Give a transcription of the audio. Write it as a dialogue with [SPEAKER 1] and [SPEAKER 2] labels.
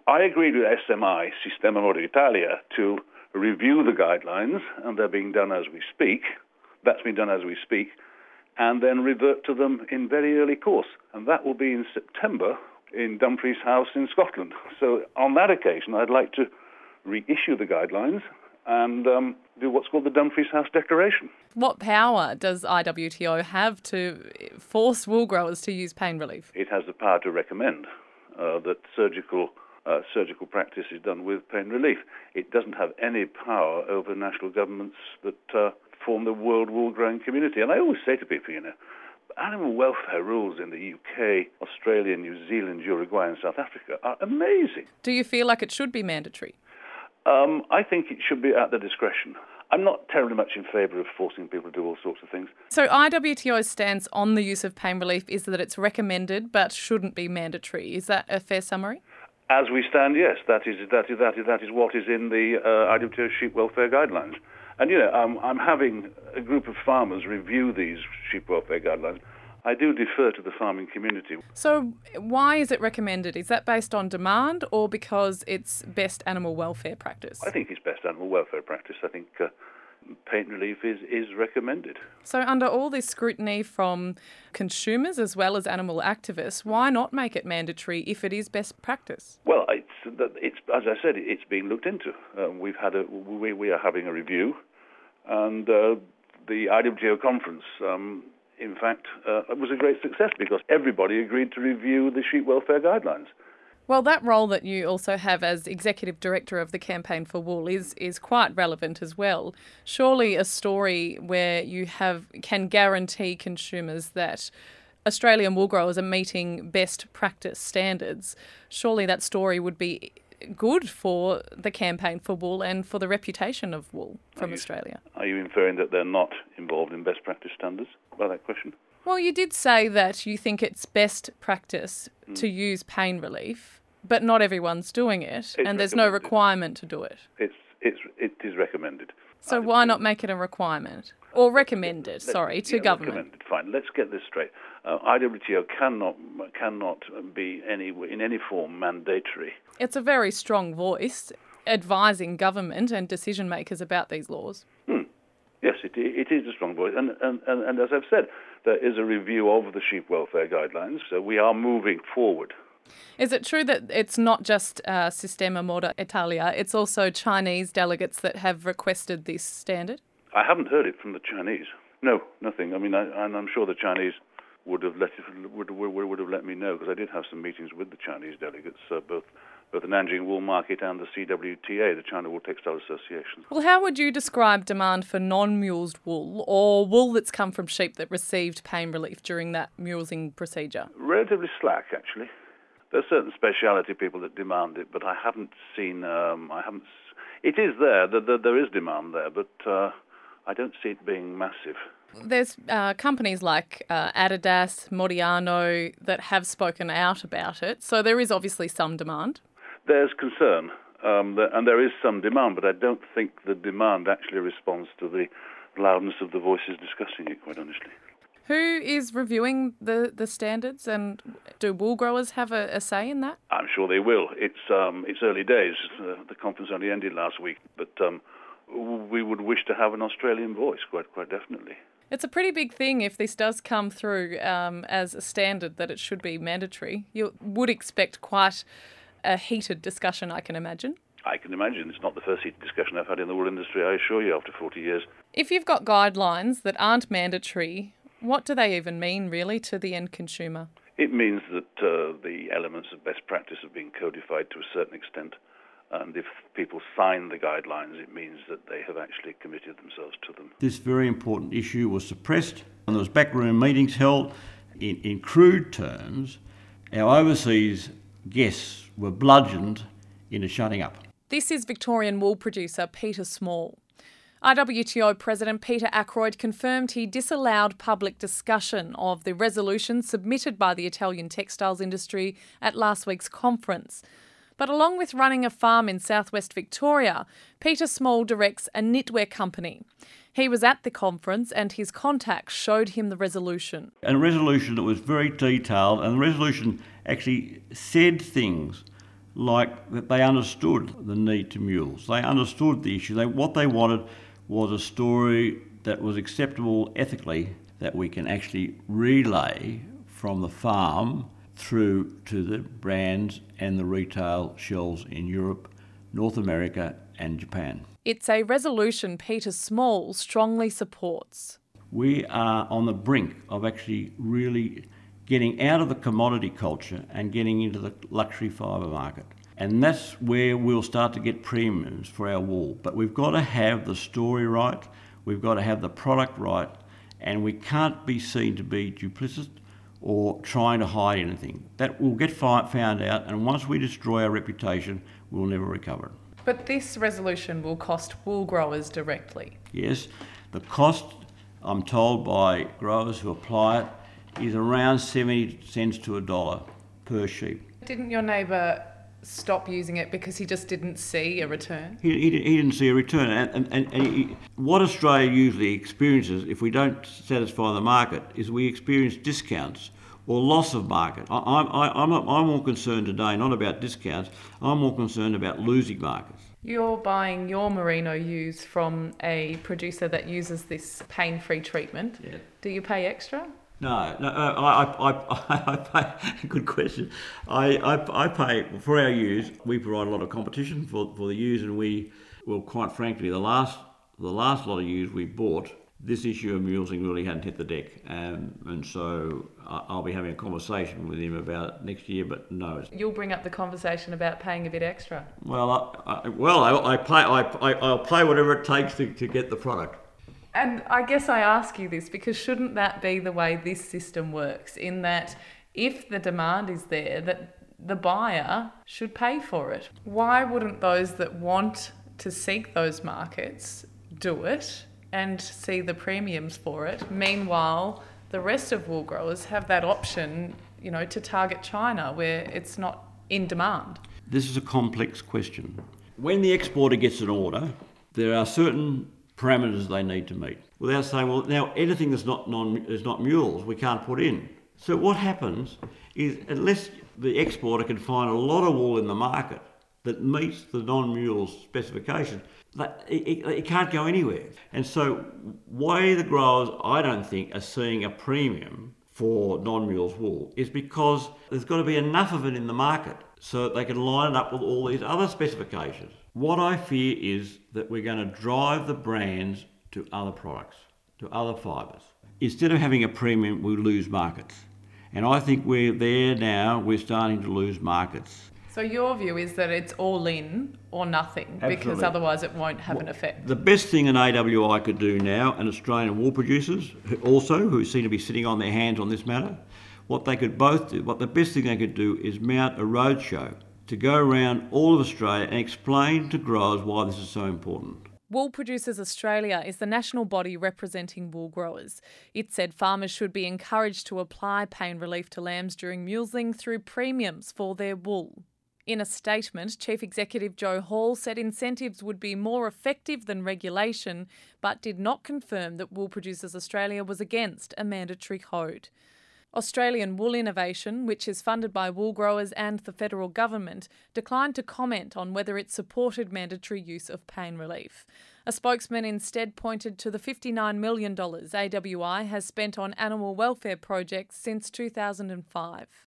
[SPEAKER 1] I agreed with SMI, Sistema Moda Italia, to review the guidelines, and they're being done as we speak. That's been done as we speak, and then revert to them in very early course. And that will be in September in Dumfries House in Scotland. So on that occasion, I'd like to reissue the guidelines and do what's called the Dumfries House Declaration.
[SPEAKER 2] What power does IWTO have to force wool growers to use pain relief?
[SPEAKER 1] It has the power to recommend that surgical practice is done with pain relief. It doesn't have any power over national governments that form the world wool growing community. And I always say to people, animal welfare rules in the UK, Australia, New Zealand, Uruguay and South Africa are amazing.
[SPEAKER 2] Do you feel like it should be mandatory?
[SPEAKER 1] I think it should be at their discretion. I'm not terribly much in favour of forcing people to do all sorts of things.
[SPEAKER 2] So IWTO's stance on the use of pain relief is that it's recommended but shouldn't be mandatory. Is that a fair summary?
[SPEAKER 1] As we stand, yes, that is what is in the IWTO sheep welfare guidelines. And I'm having a group of farmers review these sheep welfare guidelines. I do defer to the farming community.
[SPEAKER 2] So why is it recommended? Is that based on demand or because it's best animal welfare practice?
[SPEAKER 1] I think it's best animal welfare practice. I think pain relief is recommended.
[SPEAKER 2] So under all this scrutiny from consumers as well as animal activists, why not make it mandatory if it is best practice?
[SPEAKER 1] Well, it's as I said, it's being looked into. We are having a review, and the IWTO conference, in fact, was a great success because everybody agreed to review the sheep welfare guidelines.
[SPEAKER 2] Well, that role that you also have as Executive Director of the Campaign for Wool is quite relevant as well. Surely a story where you can guarantee consumers that Australian wool growers are meeting best practice standards, surely that story would be good for the Campaign for Wool and for the reputation of wool from Australia.
[SPEAKER 1] Are you inferring that they're not involved in best practice standards by that question?
[SPEAKER 2] Well, you did say that you think it's best practice to use pain relief, but not everyone's doing it, and there's no requirement to do it.
[SPEAKER 1] It is recommended.
[SPEAKER 2] So why not make it a requirement? Or recommended, to government?
[SPEAKER 1] Recommended, fine. Let's get this straight. IWTO cannot be in any form mandatory.
[SPEAKER 2] It's a very strong voice advising government and decision makers about these laws.
[SPEAKER 1] Yes, it is a strong voice. And as I've said, there is a review of the sheep welfare guidelines, so we are moving forward.
[SPEAKER 2] Is it true that it's not just Sistema Moda Italia, it's also Chinese delegates that have requested this standard?
[SPEAKER 1] I haven't heard it from the Chinese. No, nothing. I mean, and I'm sure the Chinese would have let me know, because I did have some meetings with the Chinese delegates, both the Nanjing Wool Market and the CWTA, the China Wool Textile Association.
[SPEAKER 2] Well, how would you describe demand for non-mulesed wool, or wool that's come from sheep that received pain relief during that mulesing procedure?
[SPEAKER 1] Relatively slack, actually. There are certain speciality people that demand it, but I haven't seen. It is there. There is demand there, but I don't see it being massive.
[SPEAKER 2] There's companies like Adidas, Modiano that have spoken out about it, so there is obviously some demand.
[SPEAKER 1] There's concern, and there is some demand, but I don't think the demand actually responds to the loudness of the voices discussing it, quite honestly.
[SPEAKER 2] Who is reviewing the standards, and do wool growers have a say in that?
[SPEAKER 1] I'm sure they will. It's early days. The conference only ended last week, but we would wish to have an Australian voice, quite definitely.
[SPEAKER 2] It's a pretty big thing if this does come through as a standard that it should be mandatory. You would expect quite a heated discussion, I can imagine.
[SPEAKER 1] I can imagine. It's not the first heated discussion I've had in the wool industry, I assure you, after 40 years.
[SPEAKER 2] If you've got guidelines that aren't mandatory, what do they even mean, really, to the end consumer?
[SPEAKER 1] It means that the elements of best practice have been codified to a certain extent, and if people sign the guidelines, it means that they have actually committed themselves to them.
[SPEAKER 3] This very important issue was suppressed, and there was backroom meetings held. In crude terms, our overseas guests were bludgeoned into shutting up.
[SPEAKER 2] This is Victorian wool producer Peter Small. IWTO President Peter Ackroyd confirmed he disallowed public discussion of the resolution submitted by the Italian textiles industry at last week's conference. But along with running a farm in southwest Victoria, Peter Small directs a knitwear company. He was at the conference and his contacts showed him the resolution.
[SPEAKER 3] And a resolution that was very detailed, and the resolution actually said things like that they understood the need to mules. They understood the issue. What they wanted was a story that was acceptable ethically, that we can actually relay from the farm through to the brands and the retail shelves in Europe, North America and Japan.
[SPEAKER 2] It's a resolution Peter Small strongly supports.
[SPEAKER 3] We are on the brink of actually really getting out of the commodity culture and getting into the luxury fibre market. And that's where we'll start to get premiums for our wool. But we've got to have the story right, we've got to have the product right, and we can't be seen to be duplicitous or trying to hide anything. That will get found out, and once we destroy our reputation, we'll never recover it.
[SPEAKER 2] But this resolution will cost wool growers directly.
[SPEAKER 3] Yes, the cost, I'm told by growers who apply it, is around 70 cents to $1 per sheep.
[SPEAKER 2] Didn't your neighbour stop using it because he just didn't see a return?
[SPEAKER 3] He didn't see a return. And what Australia usually experiences, if we don't satisfy the market, is we experience discounts or loss of market. I'm more concerned today not about discounts, I'm more concerned about losing markets.
[SPEAKER 2] You're buying your merino ewes from a producer that uses this pain-free treatment.
[SPEAKER 3] Yeah.
[SPEAKER 2] Do you pay extra?
[SPEAKER 3] No, I pay. Good question. I pay for our ewes. We provide a lot of competition for the ewes, and quite frankly, the last lot of ewes we bought, this issue of mulesing really hadn't hit the deck, and so I'll be having a conversation with him about it next year. But no,
[SPEAKER 2] You'll bring up the conversation about paying a bit extra.
[SPEAKER 3] Well, I'll pay whatever it takes to get the product.
[SPEAKER 2] And I guess I ask you this because shouldn't that be the way this system works, in that if the demand is there, that the buyer should pay for it? Why wouldn't those that want to seek those markets do it and see the premiums for it? Meanwhile, the rest of wool growers have that option, to target China where it's not in demand.
[SPEAKER 3] This is a complex question. When the exporter gets an order, there are certain parameters they need to meet, without saying, well, now anything that's not mules we can't put in. So what happens is, unless the exporter can find a lot of wool in the market that meets the non-mules specification, it can't go anywhere. And so why the growers, I don't think, are seeing a premium for non-mules wool is because there's got to be enough of it in the market so that they can line it up with all these other specifications. What I fear is that we're going to drive the brands to other products, to other fibres. Instead of having a premium, we lose markets. And I think we're there now, we're starting to lose markets.
[SPEAKER 2] So your view is that it's all in or nothing,
[SPEAKER 3] Absolutely.
[SPEAKER 2] Because otherwise it won't have an effect.
[SPEAKER 3] The best thing an AWI could do now, and Australian wool producers who seem to be sitting on their hands on this matter, what the best thing they could do is mount a roadshow to go around all of Australia and explain to growers why this is so important.
[SPEAKER 2] Wool Producers Australia is the national body representing wool growers. It said farmers should be encouraged to apply pain relief to lambs during mulesing through premiums for their wool. In a statement, Chief Executive Joe Hall said incentives would be more effective than regulation, but did not confirm that Wool Producers Australia was against a mandatory code. Australian Wool Innovation, which is funded by wool growers and the federal government, declined to comment on whether it supported mandatory use of pain relief. A spokesman instead pointed to the $59 million AWI has spent on animal welfare projects since 2005.